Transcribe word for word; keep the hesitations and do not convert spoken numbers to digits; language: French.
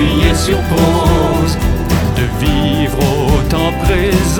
appuyer sur pause, de vivre au temps présent.